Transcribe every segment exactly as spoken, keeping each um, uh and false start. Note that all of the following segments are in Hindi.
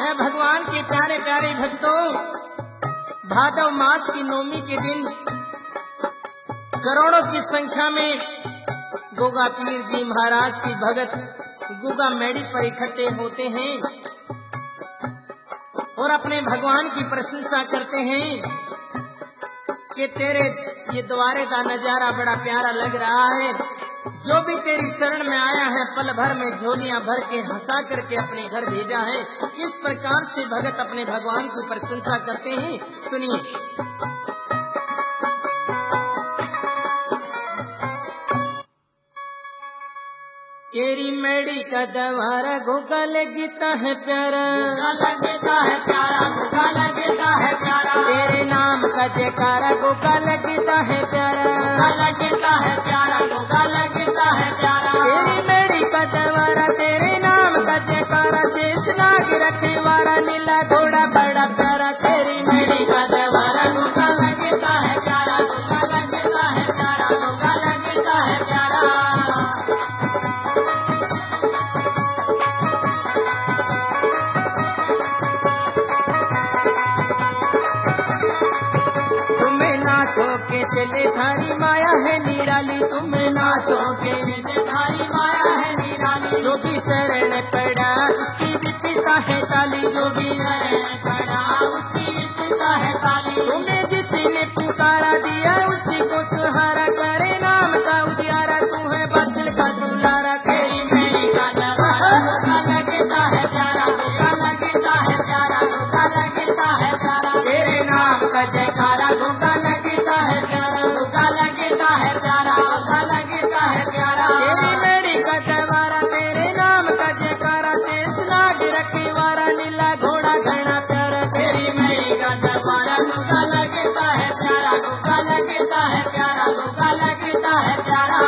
है भगवान के प्यारे प्यारे भक्तों, भादव मास की नौमी के दिन करोड़ों की संख्या में गोगा पीर जी महाराज की भगत गुगा मेड़ी पर इकट्ठे होते हैं और अपने भगवान की प्रशंसा करते हैं कि तेरे ये द्वारे का नजारा बड़ा प्यारा लग रहा है। जो भी तेरी शरण में आया है पल भर में झोलियां भर के हंसा करके अपने घर भेजा है। इस प्रकार से भगत अपने भगवान की प्रशंसा करते हैं। सुनिए, तेरी मेड़ी का दवारा गोगा लगता है प्यारा, लगता है प्यारा, गोगा लगता है प्यारा। तेरे नाम का जयकारा गोगा लगता है प्यारा, गोगा लगता है प्यारा, गोगा लगता है प्यारा। तेरी मेड़ी का दवारा तेरे नाम का जयकारा, शेष नाग रखे वारा नीला घोड़ा बड़ा प्यारा। तेरी मेड़ी का दवारा गोगा लगता है प्यारा, गोगा लगता है प्यारा, गोगा लगता है प्यारा। के चले थारी माया है निराली, तुम्हें नाथों के चले थारी माया है निराली। जो भी शरण पड़ा उसकी विपदा है ताली, जो भी शरण पड़ा उसकी विपदा है ताली। तुम्हें जिसने पुकारा दिया उसी को सुहारा, करे नाम का उजियारा, तू है बचल का दुलारा। तेरी मेरी का दवारा गोगा लगता है प्यारा, गोगा लगता है प्यारा, गोगा लगता है प्यारा। तेरे नाम का जयकारा गोगा लगता है प्यारा, गोगा लगता है प्यारा, गोगा लगता है प्यारा। तेरी मेरी का दवारा तेरे नाम का जयकारा, शेष नाग रखे वारा नीला घोड़ा घना प्यारा। तेरी मेरी का दवारा गोगा लगता है प्यारा, गोगा लगता है प्यारा, गोगा लगता है प्यारा।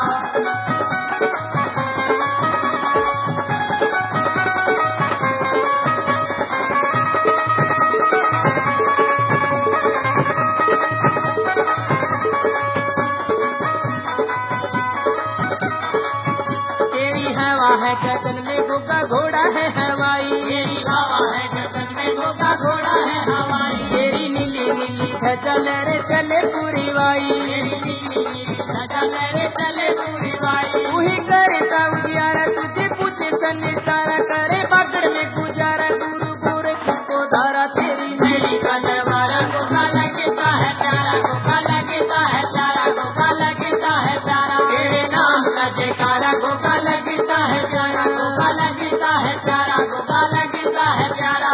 है गगन में गोगा घोड़ा है हवाई, तेरी हवा है गगन में गोगा घोड़ा है हवाई। तेरी नीली नीली ध्वजा लहरे चले पूरी वाई, तेरी नीली नीली ध्वजा लहरे चले पूरी वाई। तू ही करता उजियारा तुझे पूछे संसारा, करे बागड़ में गुजारा गुरु गोरख को धारा। तेरी मेरी का दवारा गोगा लगता है प्यारा, गोगा लगता है प्यारा, गोगा लगता है प्यारा। तेरे नाम का जयकारा गोगा लगता है प्यारा, गोगा लगता है प्यारा, गोगा लगता है प्यारा।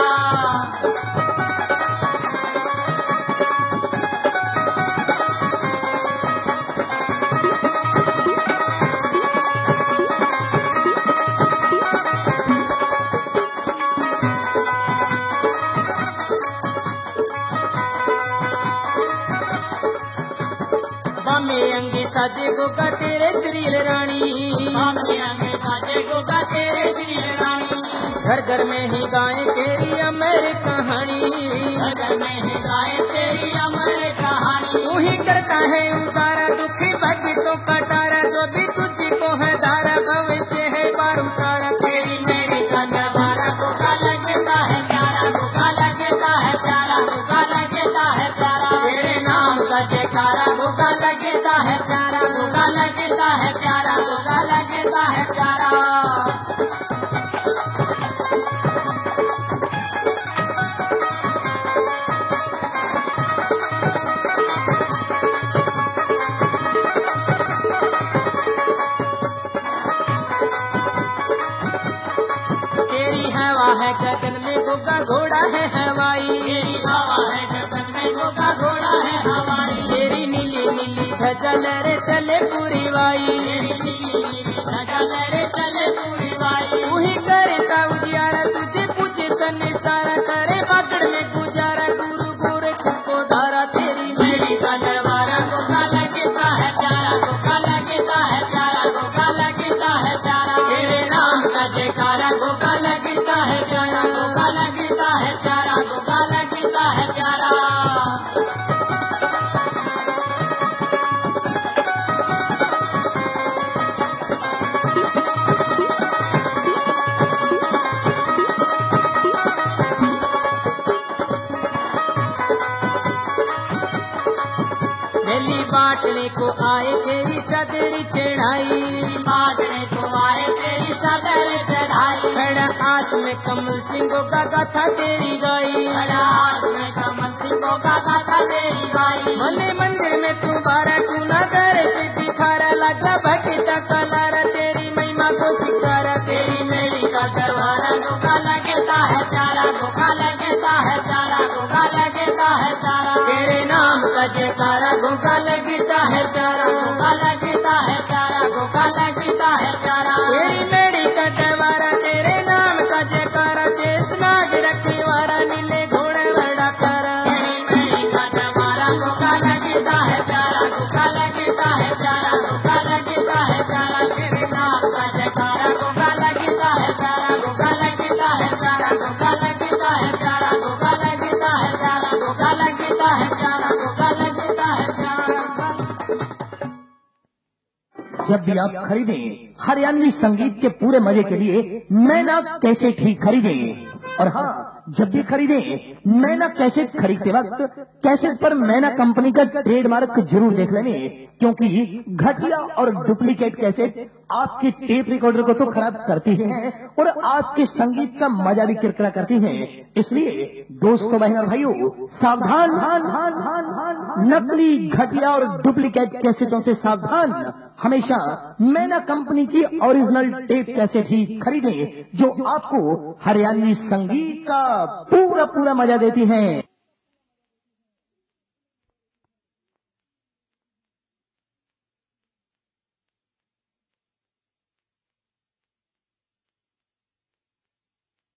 बामे अंगे साजे गोगा तेरे श्रील रानी, बामे अंगे साजे गोगा तेरे श्रील रानी। घर घर में ही गाए तेरी अमर कहानी, घर घर में ही गाए तेरी अमर कहानी। तू ही करता है उतारा दुखी भक्तों का टारा, जो भी तुझी को है धारा भविष्य है बार उतारा। तेरी मेरी का दवारा गोगा लगता है प्यारा, गोगा लगता है प्यारा, गोगा लगता है प्यारा। तेरे नाम का जयकारा गोगा लगता है प्यारा, गोगा लगता है प्यारा, गोगा लगता है प्यारा। तेरी हवा है गगन में गोगा घोड़ा है हवाई, तेरी हवा है गगन में गोगा घोड़ा है हवाई। तेरी नीली नीली ध्वजा लहरे चले पूरी वाई, तेरी नीली नीली ध्वजा लहरे चले पूरी वाई। तू ही करता उजियारा तुझे पूछे संसारा, करे बागड़ में गुजारा गुरु गोरख को धारा। तेरी मेरी का दवारा गोगा लगता है प्यारा, गोगा लगता है प्यारा, गोगा लगता है प्यारा। तेरे नाम का जयकारा गोगा लगता है प्यारा, गोगा लगता है प्यारा, गोगा लगता है प्यारा। बांटने को आए तेरी चादर चढ़ाई, बांटने को आए तेरी चादर चढ़ाई, खड़ा आस में कमल सिंहों का गाथा तेरी गाई, खड़ा हाथ में कमल सिंहों का गाथा तेरी गाई, मने मंदिर में तू बारा तू ना करे सिद्धि खारा, लगा भटता कलारा तेरी महिमा को सिखारा, तेरी मेरी का दरबारा धोखा लगता है प्यारा, धोखा लगता है प्यारा, धोखा लगता है प्यारा, तेरे नाम का जयकारा धोखा लगता है प्यारा, धोखा लगता है प्यारा, धोखा लगता है प्यारा, तेरी मेरी का दरबारा तेरे नाम का जयकारा, शेष नाग रखवारा नीले घोड़े बड़ा कारा, मेरी का दरबारा धोखा लगता है प्यारा, धोखा लगता है प्यारा, धोखा लगता है प्यारा, तेरे नाम का जयकारा धोखा लगता है प्यारा, धोखा लगता है प्यारा, धोखा लगता है प्यारा, धोखा लगता है प्यारा, धोखा लगता है प्यारा, धोखा लगता है प्यारा। जब भी आप खरीदें हरियाणवी संगीत के पूरे मजे के लिए मैना कैसेट ही खरीदें। और हाँ, जब भी खरीदें मैना कैसेट खरीदते वक्त कैसेट पर मैना कंपनी का ट्रेडमार्क जरूर देख लेने, क्योंकि घटिया और डुप्लीकेट कैसेट आपके टेप रिकॉर्डर को तो खराब करती है और आपके संगीत का मजा भी किरकिरा करती है। इसलिए दोस्तों बहनों और भाइयों, सावधान, नकली घटिया और डुप्लीकेट कैसेटों से सावधान। हमेशा मैना कंपनी की ओरिजिनल टेप कैसेट ही खरीदें, जो आपको हरियाणवी संगीत का पूरा पूरा मजा देती हैं।